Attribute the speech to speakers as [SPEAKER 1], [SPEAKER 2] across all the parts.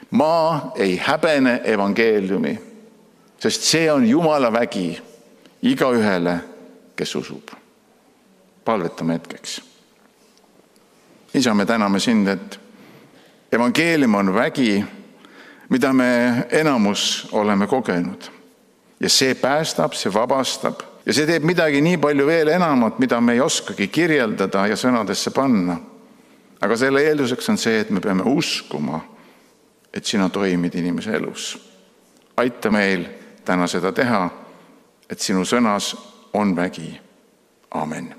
[SPEAKER 1] Ma ei häbene evangeeliumi, sest see on Jumala vägi igaühele, kes usub. Palvetame hetkeks. Isa, me täname sind, et evangeelium on vägi, mida me enamus oleme kogenud. Ja see päästab, see vabastab ja see teeb midagi nii palju veel enamat, mida me ei oskagi kirjeldada ja sõnadesse panna. Aga selle eelduseks on see, et me peame uskuma, et sina toimid inimese elus. Aita meil täna seda teha, et sinu sõnas on vägi. Amen.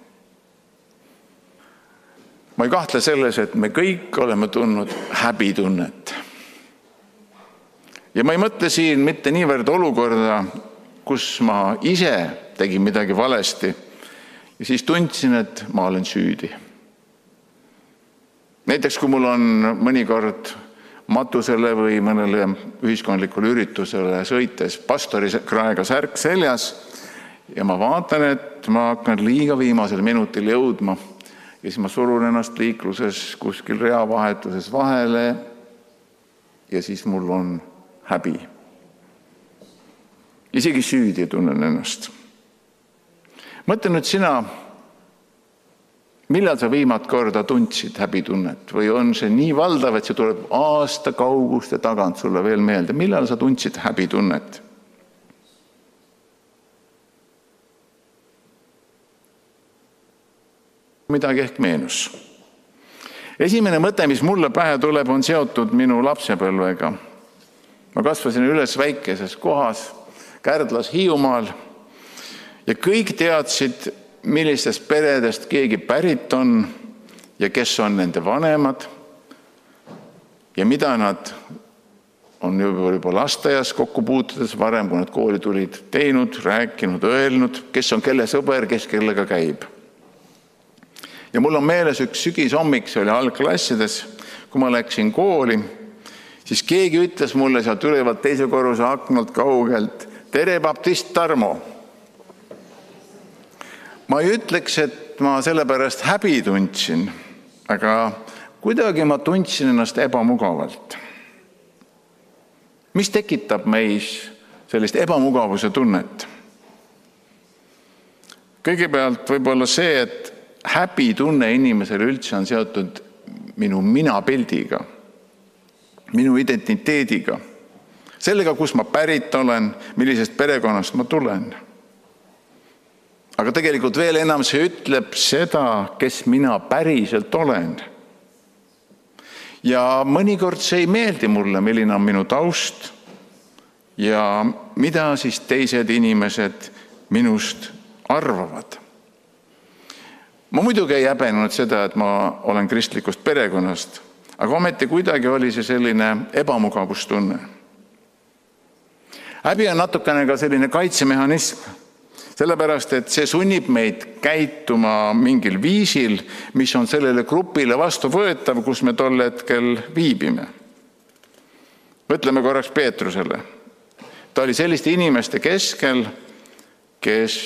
[SPEAKER 1] Ma ei kahtle selles, et me kõik oleme tundnud häbitunnet. Ja ma ei mõtle siin mitte niivõrd olukorda, kus ma ise tegin midagi valesti ja siis tundsin, et ma olen süüdi. Näiteks kui mul on mõnikord matusele või mõnele ühiskondlikule üritusele sõites pastori kraega särk seljas ja ma vaatan, et ma hakkan liiga viimasel minutil jõudma ja siis ma surun ennast liikluses kuskil reavahetuses vahele ja siis mul on häbi. Isegi süüdi tunnen ennast. Mõtle nüüd sina, millal sa viimat korda tundsid häbitunnet või on see nii valdav, et see tuleb aasta kauguste tagant sulle veel meelde. Millal sa tundsid häbitunnet? Midagi ehk meenus. Esimene mõte, mis mulle pähe tuleb, on seotud minu lapsepõlvega. Ma kasvasin üles väikeses kohas, Kärdlas Hiiumaal ja kõik teadsid, millistest peredest keegi pärit on ja kes on nende vanemad ja mida nad on juba lasteaias kokku puutudes varem, kui nad kooli tulid, teinud, rääkinud, öelnud, kes on kelle sõber, kes kellega käib. Ja mul on meeles üks sügishommik, see oli algklassides, kui ma läksin kooli, siis keegi ütles mulle sealt ülevalt teise korruse aknalt kaugelt, tere, baptist Tarmo. Ma ei ütleks, et ma sellepärast häbi tundsin, aga kuidagi ma tundsin ennast ebamugavalt. Mis tekitab meis sellist ebamugavuse tunnet? Kõigepealt võib-olla see, et häbitunne inimesele üldse on seotud minu minapildiga, minu identiteediga, sellega, kus ma pärit olen, millisest perekonnast ma tulen. Aga tegelikult veel enam see ütleb seda, kes mina päriselt olen. Ja mõnikord see ei meeldi mulle, milline on minu taust ja mida siis teised inimesed minust arvavad. Ma muidugi ei häbenud seda, et ma olen kristlikust perekonnast, aga ometi kuidagi oli see selline ebamugavustunne. Häbi on natukene ka selline kaitsemehhanism, sellepärast, et see sunnib meid käituma mingil viisil, mis on sellele grupile vastu võetav, kus me tol hetkel viibime. Mõtleme korraks Peetrusele. Ta oli selliste inimeste keskel, kes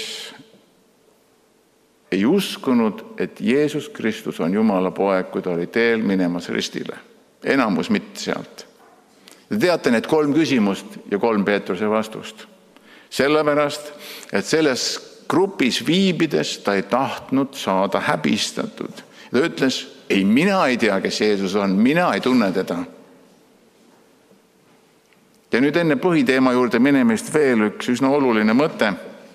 [SPEAKER 1] ei uskunud, et Jeesus Kristus on Jumala poeg, kui ta oli teel minemas ristile. Enamus mitte sealt. Te teate need 3 küsimust ja 3 Peetruse vastust. Sellepärast, et selles grupis viibides ta ei tahtnud saada häbistatud. Ta ütles, ei, mina ei tea, kes Jeesus on, mina ei tunne teda. Ja nüüd enne põhiteema juurde minemist veel üks üsna oluline mõte.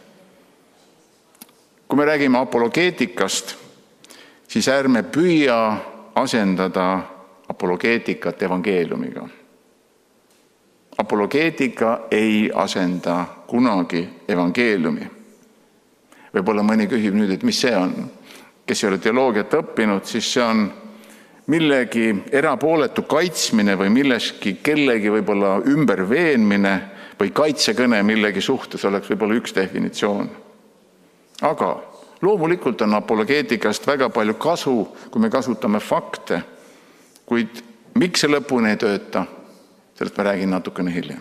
[SPEAKER 1] Kui me räägime apologeetikast, siis ärme püüa asendada apologeetikat evangeeliumiga. Apologeetika ei asenda kunagi evangeeliumi. Võib-olla mõni küsib nüüd, et mis see on? Kes ei ole teoloogiat õppinud, siis see on millegi erapooletu kaitsmine või milleski kellegi võib-olla ümberveenmine või kaitsekõne millegi suhtes oleks võib-olla üks definitsioon. Aga loomulikult on apologeetikast väga palju kasu, kui me kasutame fakte, kuid miks see lõpuni ei tööta? Sellest ma räägin natukene hiljem.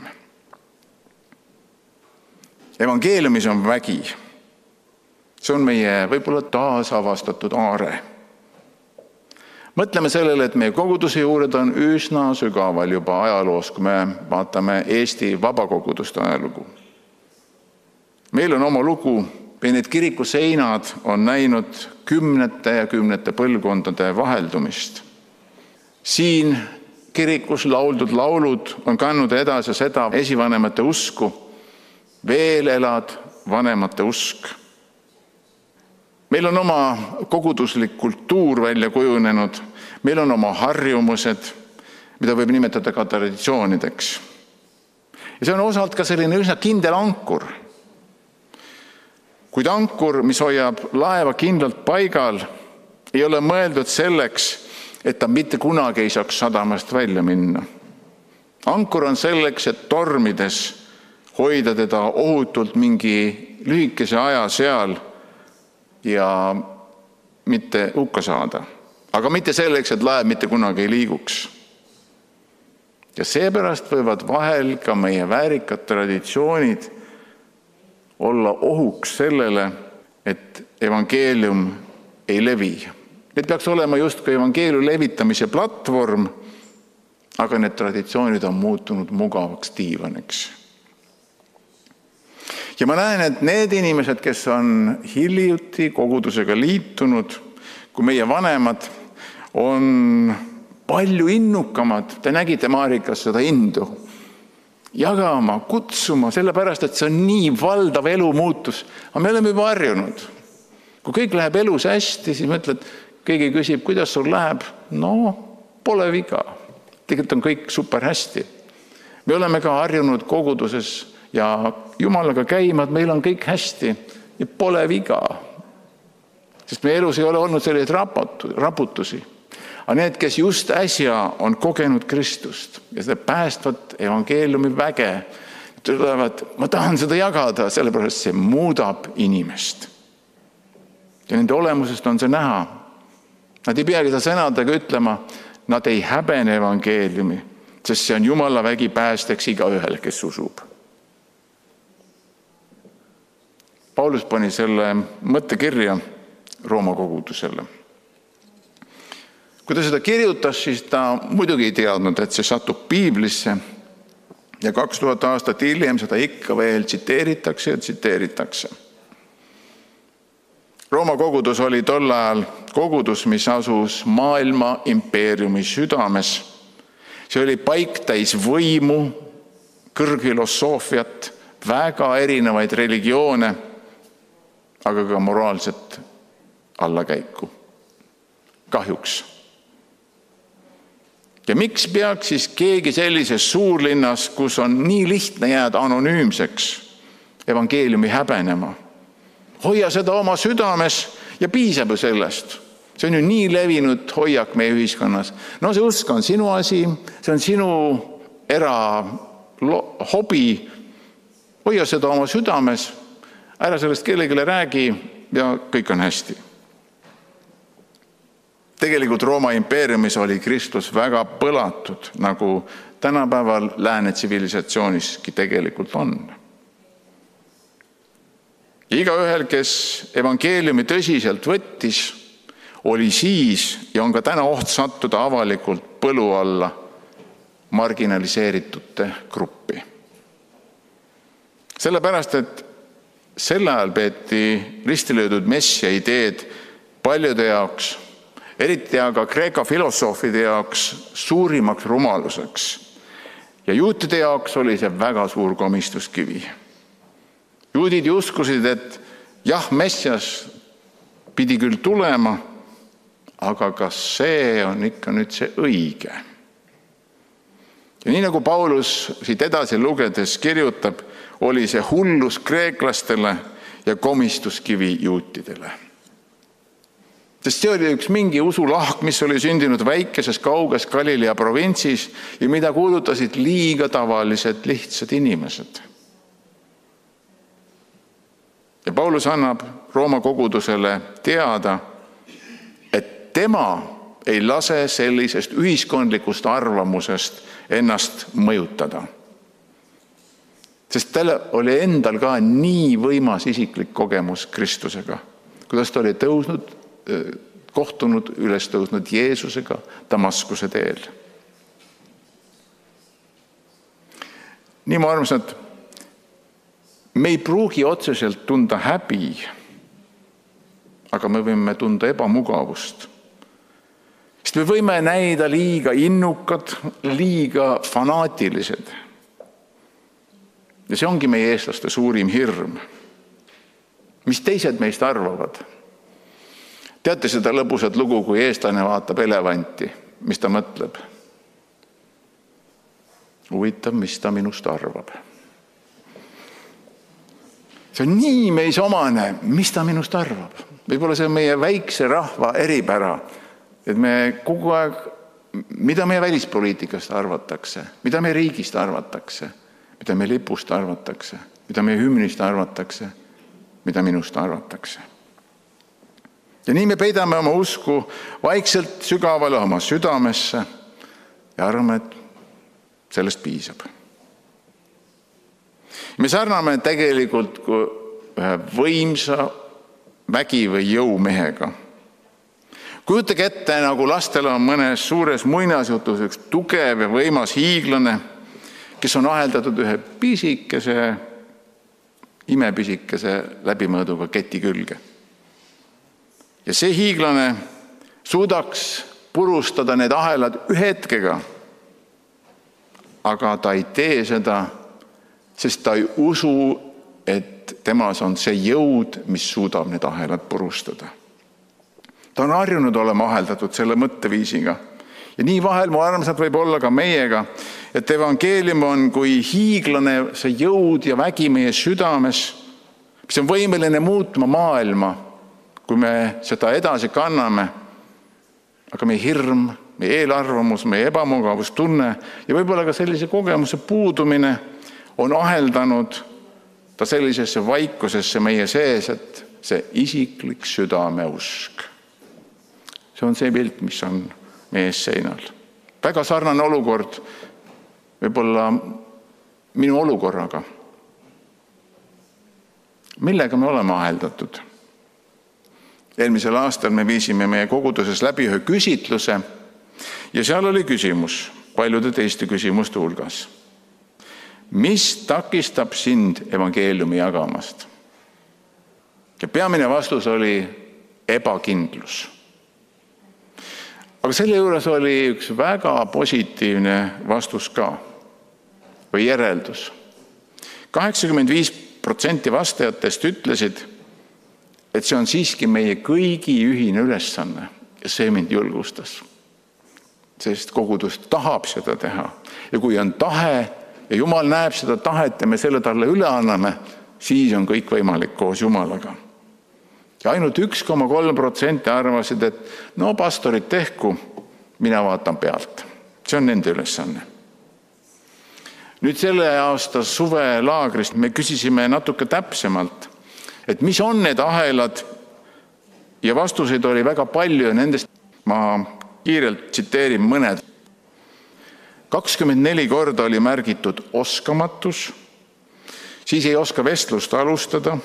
[SPEAKER 1] Evangeeliumis on vägi. See on meie võib-olla taasavastatud aare. Mõtleme sellele, et meie koguduse juured on üsna sügaval juba ajaloos, kui me vaatame Eesti vabakoguduste ajalugu. Meil on oma lugu, ja need kiriku seinad on näinud kümnete ja kümnete põlvkondade vaheldumist. Siin kirikus lauldud laulud on kandnud edasi seda esivanemate usku, veel elad vanemate usk. Meil on oma koguduslik kultuur välja kujunenud, meil on oma harjumused, mida võib nimetada ka traditsioonideks. Ja see on osalt ka selline üsna kindel ankur. Kuid ankur, mis hoiab laeva kindlalt paigal, ei ole mõeldud selleks, et ta mitte kunagi ei saaks sadamast välja minna. Ankur on selleks, et tormides hoida teda ohutult mingi lühikese aja seal ja mitte hukka saada. Aga mitte selleks, et laev mitte kunagi ei liiguks. Ja seepärast võivad vahel ka meie väärikad traditsioonid olla ohuks sellele, et evangeelium ei levi. Need peaks olema justkui evangeeliumi levitamise platvorm, aga need traditsioonid on muutunud mugavaks diivaniks. Ja ma näen, et need inimesed, kes on hiljuti kogudusega liitunud, kui meie vanemad, on palju innukamad. Te nägite Maarikas seda indu. Jagama, kutsuma, sellepärast, et see on nii valdav elumuutus. Aga me oleme juba harjunud. Kui kõik läheb elus hästi, siis mõtled, keegi küsib, kuidas sul läheb? No, pole viga. Tegelikult on kõik super hästi. Me oleme ka harjunud koguduses ja Jumalaga käima, et meil on kõik hästi ja pole viga. Sest meie elus ei ole olnud selliseid raputusi. Aga need, kes just äsja on kogenud Kristust ja seda päästvat evangeeliumi väge, ütlevad, ma tahan seda jagada, sellepärast see muudab inimest. Ja nende olemusest on see näha. Nad ei peagi seda sõnadega ütlema, nad ei häbene evangeeliumi, sest see on Jumala vägi päästeks igaühele, kes usub. Paulus pani selle mõtte kirja Rooma kogudusele. Kui ta seda kirjutas, siis ta muidugi ei teadnud, et see satub Piiblisse ja 2000 aastat hiljem seda ikka veel tsiteeritakse ja tsiteeritakse. Rooma kogudus oli tol ajal kogudus, mis asus maailma impeeriumi südames. See oli paik täis võimu, kõrgfilosoofiat, väga erinevaid religioone, aga ka moraalset allakäiku. Kahjuks. Ja miks peaks siis keegi sellises suurlinnas, kus on nii lihtne jääda anonüümseks, evangeeliumi häbenema? Hoia seda oma südames ja piisab ju sellest. See on ju nii levinud hoiak meie ühiskonnas. No see usk on sinu asi, see on sinu hobi. Hoia seda oma südames, ära sellest kellelegi räägi ja kõik on hästi. Tegelikult Rooma impeeriumis oli Kristus väga põlatud, nagu tänapäeval lääne tsivilisatsiooniski tegelikult on. Igaühel, kes evangeeliumi tõsiselt võttis, oli siis ja on ka täna oht sattuda avalikult põlu alla marginaliseeritute gruppi. Sellepärast, et sel ajal peeti ristilöödud messia ideed paljude jaoks, eriti aga Kreeka filosoofide jaoks suurimaks rumaluseks. Ja juutide jaoks oli see väga suur komistuskivi. Juudid uskusid, et jah, messias pidi küll tulema, aga kas see on ikka nüüd see õige? Ja nii nagu Paulus siit edasi lugedes kirjutab, oli see hullus kreeklastele ja komistuskivi juutidele. Sest see oli üks mingi usulahk, mis oli sündinud väikeses kauges Galilea provintsis ja mida kuulutasid liiga tavalised lihtsad inimesed. Ja Paulus annab Rooma kogudusele teada, et tema ei lase sellisest ühiskondlikust arvamusest ennast mõjutada. Sest tal oli endal ka nii võimas isiklik kogemus Kristusega, kuidas ta oli tõusnud kohtunud üles tõusnud Jeesusega Damaskuse teel. Nii ma armsad, me ei pruugi otseselt tunda häbi, aga me võime tunda ebamugavust. Sest me võime näida liiga innukad, liiga fanaatilised. Ja see ongi meie eestlaste suurim hirm. Mis teised meist arvavad? Teate seda lõbusat lugu, kui eestlane vaatab elevanti, mis ta mõtleb? Huvitav, mis ta minust arvab. See on nii meis omane, mis ta minust arvab. Võib-olla see on meie väikse rahva eripära, et me kogu aeg, mida meie välispoliitikast arvatakse, mida meie riigist arvatakse, mida meie lipust arvatakse, mida meie hümnist arvatakse, mida minust arvatakse. Ja nii me peidame oma usku vaikselt sügavale oma südamesse ja arvame, et sellest piisab. Me sarname tegelikult kui ühe võimsa vägi või jõumehega. Kujutage ette, nagu lastel on mõnes suures muinasjutus üks tugev ja võimas hiiglane, kes on aheldatud ühe pisikese, imepisikese läbimõõduga keti külge. Ja see hiiglane suudaks purustada need ahelad ühe hetkega, aga ta ei tee seda, sest ta ei usu, et temas on see jõud, mis suudab need ahelad purustada. Ta on harjunud olema aheldatud selle mõtteviisiga. Ja nii vahel, mu armsad, võib olla ka meiega, et evangeelium on kui hiiglane see jõud ja vägi meie südames, mis on võimeline muutma maailma, kui me seda edasi kanname, aga meie hirm, meie eelarvamus, meie ebamugavustunne ja võib-olla ka sellise kogemuse puudumine on aheldanud ta sellisesse vaikusesse meie sees, et see isiklik südameusk. See on see pilt, mis on meie ees seinal. Väga sarnane olukord võib-olla minu olukorraga. Millega me oleme aheldatud? Eelmisel aastal me viisime meie koguduses läbi ühe küsitluse ja seal oli küsimus paljude teiste küsimuste hulgas. Mis takistab sind evangeeliumi jagamast? Ja peamine vastus oli ebakindlus. Aga selle juures oli üks väga positiivne vastus ka või järeldus. 85% vastajatest ütlesid, et see on siiski meie kõigi ühine ülesanne ja see mind julgustas. Sest kogudus tahab seda teha ja kui on tahe ja Jumal näeb seda tahet ja me selle talle üle anname, siis on kõik võimalik koos Jumalaga. Ja ainult 1,3% arvasid, et no pastorid tehku, mina vaatan pealt. See on nende ülesanne. Nüüd selle aasta suvelaagrist me küsisime natuke täpsemalt, et mis on need ahelad ja vastuseid oli väga palju ja nendest ma kiirelt tsiteerin mõned. 24 korda oli märgitud oskamatus, siis ei oska vestlust alustada,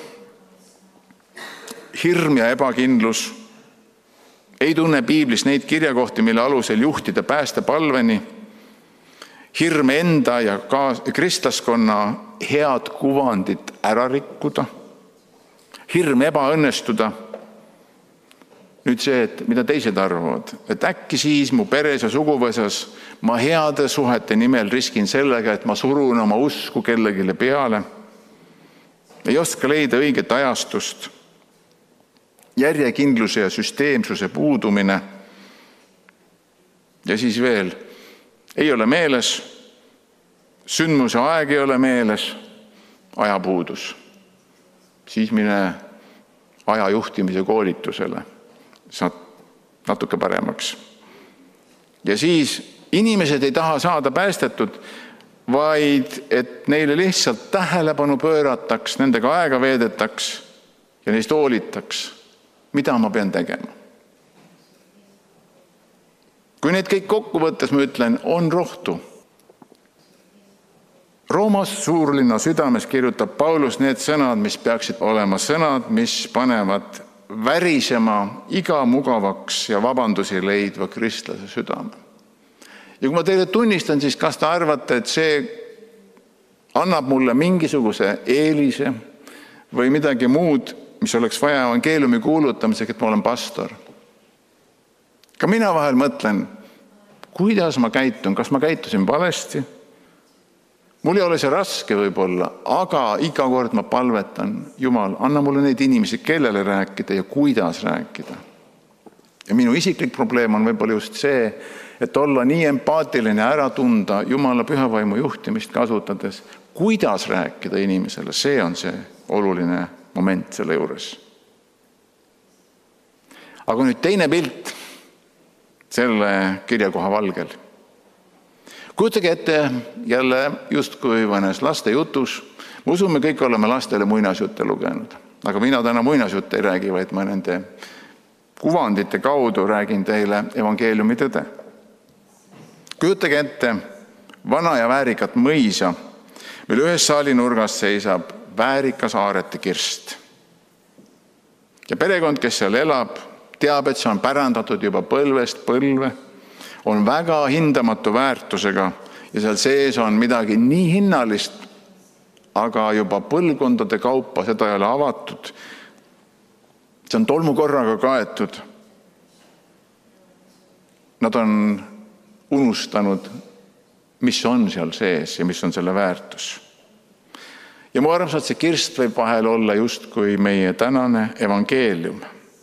[SPEAKER 1] hirm ja ebakindlus, ei tunne piiblis neid kirjakohti, mille alusel juhtida päästepalveni, hirm enda ja kristlaskonna head kuvandit ära rikkuda, hirm ebaõnnestuda. Nüüd see, et mida teised arvavad, et äkki siis mu peres ja suguvõsas ma heade suhete nimel riskin sellega, et ma surun oma usku kellegile peale, ei oska leida õiget ajastust, järjekindluse ja süsteemsuse puudumine ja siis veel ei ole meeles, sündmuse aeg ei ole meeles, ajapuudus. Siis mine aja juhtimise koolitusele. Saad natuke paremaks. Ja siis inimesed ei taha saada päästetud, vaid et neile lihtsalt tähelepanu pöörataks, nendega aega veedetaks ja neist hoolitaks, mida ma pean tegema. Kui need kõik kokku võttes, ma ütlen, on rohtu. Roomas suurlinna südames kirjutab Paulus need sõnad, mis peaksid olema sõnad, mis panevad värisema iga mugavaks ja vabandusi leidva kristlase südame. Ja kui ma teile tunnistan, siis kas te arvate, et see annab mulle mingisuguse eelise või midagi muud, mis oleks vaja evangeeliumi kuulutamisega, et ma olen pastor? Ka mina vahel mõtlen, kuidas ma käitun, kas ma käitusin valesti? Mul ei ole see raske võib-olla, aga iga kord ma palvetan, Jumal, anna mulle neid inimesi, kellele rääkida ja kuidas rääkida. Ja minu isiklik probleem on võib-olla just see, et olla nii empaatiline, ära tunda Jumala pühavaimu juhtimist kasutades, kuidas rääkida inimesele, see on see oluline moment selle juures. Aga nüüd teine pilt selle kirjakoha valgel. Kujutage ette jälle justkui mõnes laste jutus. Me usume, kõik oleme lastele muinasjutte lugenud. Aga mina täna muinasjutte ei räägi, vaid ma nende kuvandite kaudu räägin teile evangeeliumi tõde. Kujutage ette vana ja väärikat mõisa, mille ühes saali nurgas seisab väärikas aarete kirst. Ja perekond, kes seal elab, teab, et see on pärandatud juba põlvest põlve, on väga hindamatu väärtusega ja seal sees on midagi nii hinnalist, aga juba põlvkondade kaupa seda ei ole avatud. See on tolmukorraga kaetud. Nad on unustanud, mis on seal sees ja mis on selle väärtus. Ja mu armsad, see kirst võib vahel olla justkui meie tänane evangeelium.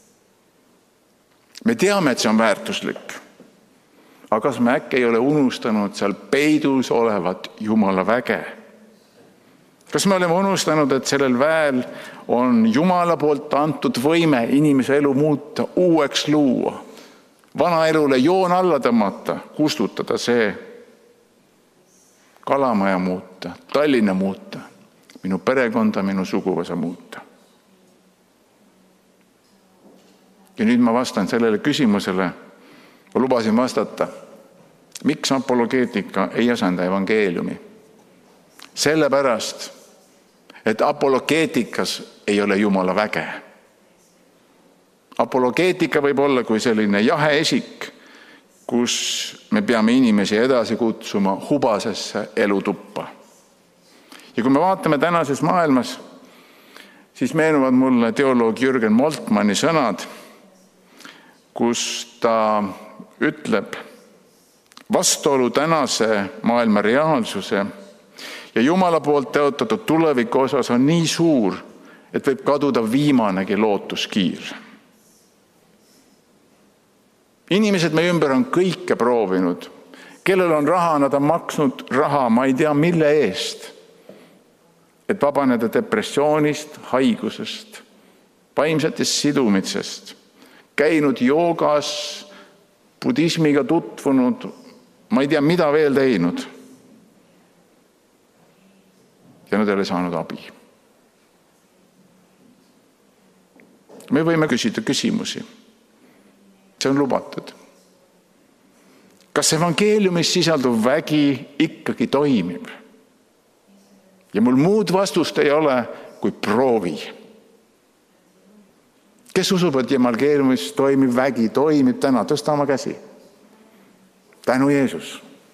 [SPEAKER 1] Me teame, et see on väärtuslik. Aga kas me äkki ei ole unustanud seal peidus olevat Jumala väge? Kas me oleme unustanud, et sellel väel on Jumala poolt antud võime inimese elu muuta, uueks luua, vana elule joon alla tõmmata, kustutada see, Kalamaja muuta, Tallinna muuta, minu perekonda, minu suguvõsa muuta? Ja nüüd ma vastan sellele küsimusele. Ma lubasin vastata, miks apologeetika ei asenda evangeeliumi. Sellepärast, et apologeetikas ei ole Jumala väge. Apologeetika võib olla kui selline jahe esik, kus me peame inimesi edasi kutsuma hubasesse elutuppa. Ja kui me vaatame tänases maailmas, siis meenuvad mulle teoloog Jürgen Moltmanni sõnad, kus ta ütleb, vastuolu tänase maailma reaalsuse ja Jumala poolt teotatud tuleviku osas on nii suur, et võib kaduda viimanegi lootuskiir. Inimesed meie ümber on kõike proovinud. Kellel on raha, nad on maksnud raha, ma ei tea mille eest, et vabaneda depressioonist, haigusest, vaimsetest sidumitsest, käinud joogas, budismiga tutvunud, ma ei tea, mida veel teinud. Ja nad ei ole saanud abi. Me võime küsida küsimusi. See on lubatud. Kas evangeeliumis sisalduv vägi ikkagi toimib? Ja mul muud vastust ei ole kui proovi. Kes usub, et evangeeliumis toimib vägi, toimib täna? Tõsta oma käsi. Tänu Jeesus.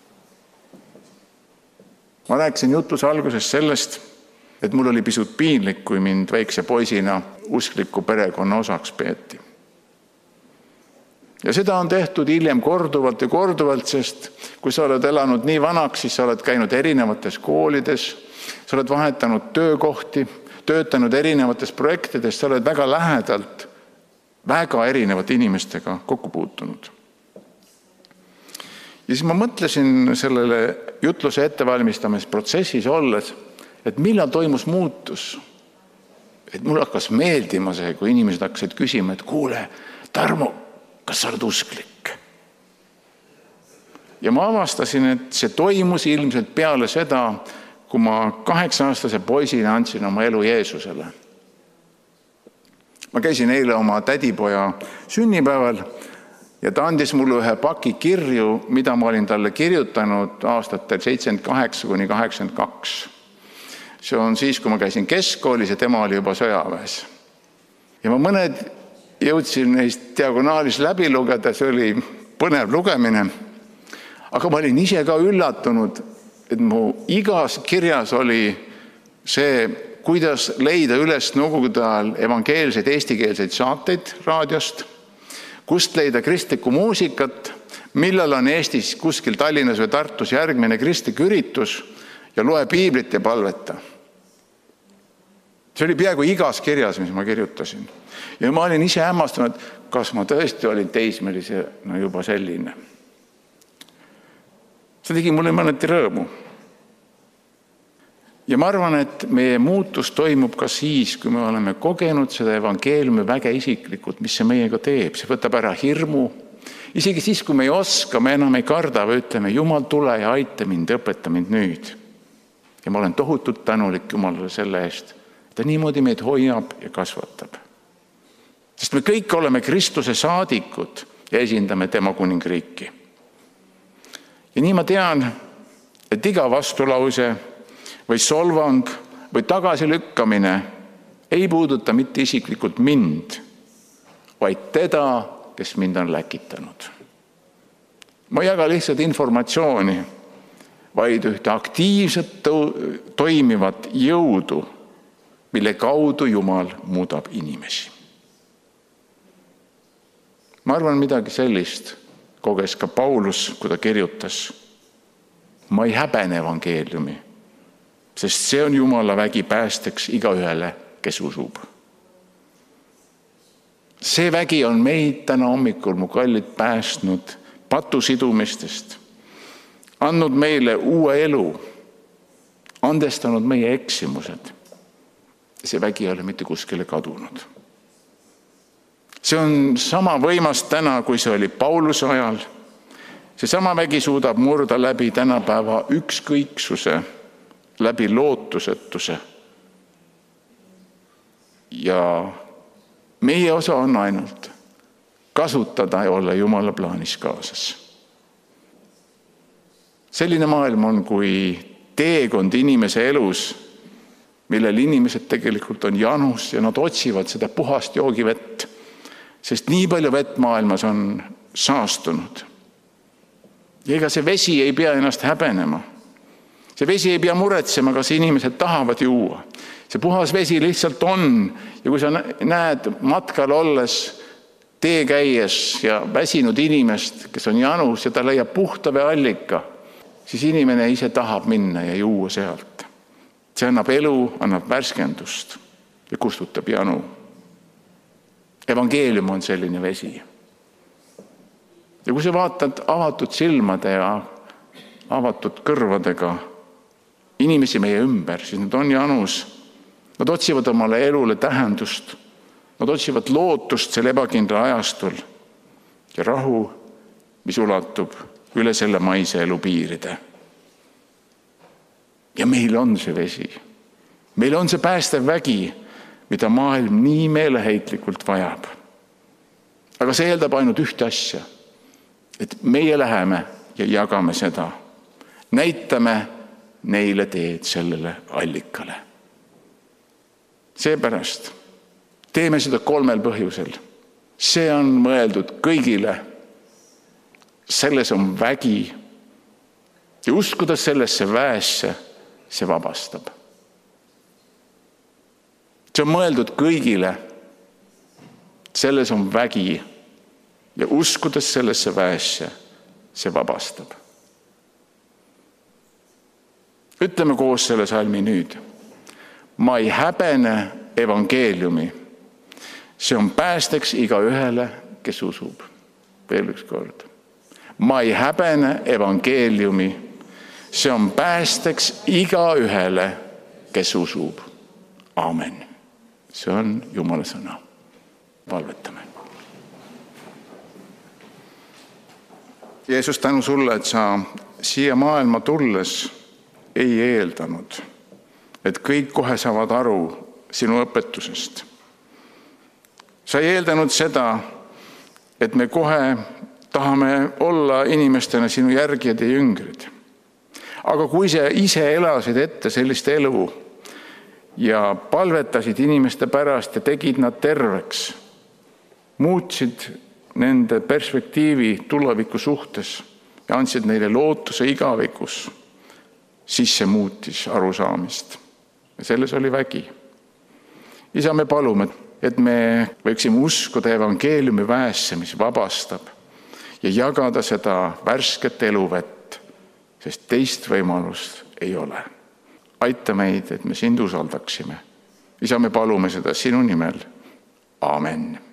[SPEAKER 1] Ma rääkisin jutuse alguses sellest, et mul oli pisut piinlik, kui mind väikse poisina uskliku perekonna osaks peeti. Ja seda on tehtud hiljem korduvalt ja korduvalt, sest kui sa oled elanud nii vanaks, siis sa oled käinud erinevates koolides, sa oled vahetanud töökohti, töötanud erinevates projektides, sa oled väga lähedalt väga erinevate inimestega kokku puutunud. Ja siis ma mõtlesin sellele jutluse ettevalmistamisprotsessis olles, et millal toimus muutus. Et mul hakkas meeldima see, kui inimesed hakkasid küsima, et kuule, Tarmo, kas sa oled usklik? Ja ma avastasin, et see toimus ilmselt peale seda, kui ma 8-aastase poisina andsin oma elu Jeesusele. Ma käisin eile oma tädipoja sünnipäeval ja ta andis mulle ühe paki kirju, mida ma olin talle kirjutanud aastatel 78–82. See on siis, kui ma käisin keskkoolis ja tema oli juba sõjaväes. Ja ma mõned jõudsin neist diagonaalis läbi lugeda, see oli põnev lugemine. Aga ma olin ise ka üllatunud, et mu igas kirjas oli see, kuidas leida üles nõukogude ajal evangeelseid eestikeelseid saateid raadiost, kust leida kristlikku muusikat, millal on Eestis kuskil Tallinnas või Tartus järgmine kristlik üritus ja loe piiblit ja palveta. See oli peaaegu igas kirjas, mis ma kirjutasin. Ja ma olin ise hämmastunud, kas ma tõesti olin teismelisena juba selline. See tegi mulle mõneti rõõmu. Ja ma arvan, et meie muutus toimub ka siis, kui me oleme kogenud seda evangeeliumi väga isiklikult, mis see meiega teeb. See võtab ära hirmu. Isegi siis, kui me ei oska, me enam ei karda või ütleme, Jumal, tule ja aita mind, õpeta mind nüüd. Ja ma olen tohutult tänulik Jumalale selle eest, et ta niimoodi meid hoiab ja kasvatab. Sest me kõik oleme Kristuse saadikud ja esindame tema kuningriiki. Ja nii ma tean, et iga vastulause või solvang või tagasilükkamine ei puuduta mitte isiklikult mind, vaid teda, kes mind on läkitanud. Ma ei jaga lihtsalt informatsiooni, vaid ühte aktiivset toimivat jõudu, mille kaudu Jumal muudab inimesi. Ma arvan midagi sellist, koges ka Paulus, kui ta kirjutas, ma ei häbene evangeeliumi, sest see on Jumala vägi päästeks igaühele, kes usub. See vägi on meid täna hommikul, mu kallid, päästnud patusidumistest, andnud meile uue elu, andestanud meie eksimused. See vägi ei ole mitte kuskile kadunud. See on sama võimas täna, kui see oli Pauluse ajal. See sama vägi suudab murda läbi tänapäeva ükskõiksuse, läbi lootusetuse. Ja meie osa on ainult kasutada ja olla Jumala plaanis kaasas. Selline maailm on kui teekond inimese elus, millel inimesed tegelikult on janus ja nad otsivad seda puhast joogivett, sest nii palju vett maailmas on saastunud. Ja ega see vesi ei pea ennast häbenema. See vesi ei pea muretsema, kas inimesed tahavad juua. See puhas vesi lihtsalt on. Ja kui sa näed matkal olles, tee käies ja väsinud inimest, kes on janus ja ta leiab puhta vee allika, siis inimene ise tahab minna ja juua sealt. See annab elu, annab värskendust ja kustutab janu. Evangeelium on selline vesi. Ja kui sa vaatad avatud silmade ja avatud kõrvadega inimesi meie ümber, siis nad on janus. Nad otsivad omale elule tähendust. Nad otsivad lootust selle ebakindla ajastul ja rahu, mis ulatub üle selle maise elu piiride. Ja meil on see vesi. Meil on see päästev vägi, mida maailm nii meeleheitlikult vajab. Aga see eeldab ainult ühte asja, et meie läheme ja jagame seda. Näitame neile teed sellele allikale. Seepärast teeme seda 3 põhjusel. See on mõeldud kõigile. Selles on vägi ja uskuda sellesse väesse, see vabastab. See on mõeldud kõigile. Selles on vägi ja uskudes sellesse väesse, see vabastab. Ütleme koos selle salmi nüüd. Ma ei häbene evangeeliumi. See on päästeks igaühele, kes usub. Veel üks kord. Ma ei häbene evangeeliumi. See on päästeks igaühele, kes usub. Aamen. See on Jumala sõna. Palvetame. Jeesus, tänu sulle, et sa siia maailma tulles ei eeldanud, et kõik kohe saavad aru sinu õpetusest. Sa ei eeldanud seda, et me kohe tahame olla inimestena sinu järgijad ja jüngrid. Aga kui sa ise elasid ette sellist elu ja palvetasid inimeste pärast ja tegid nad terveks, muutsid nende perspektiivi tuleviku suhtes ja andsid neile lootuse igavikus, siis see muutis arusaamist. Ja selles oli vägi. Isa, me palume, et me võiksime uskuda evangeeliumi väesse, mis vabastab ja jagada seda värsket eluvett, sest teist võimalust ei ole. Aita meid, et me sind usaldaksime. Isa, me palume seda sinu nimel. Amen.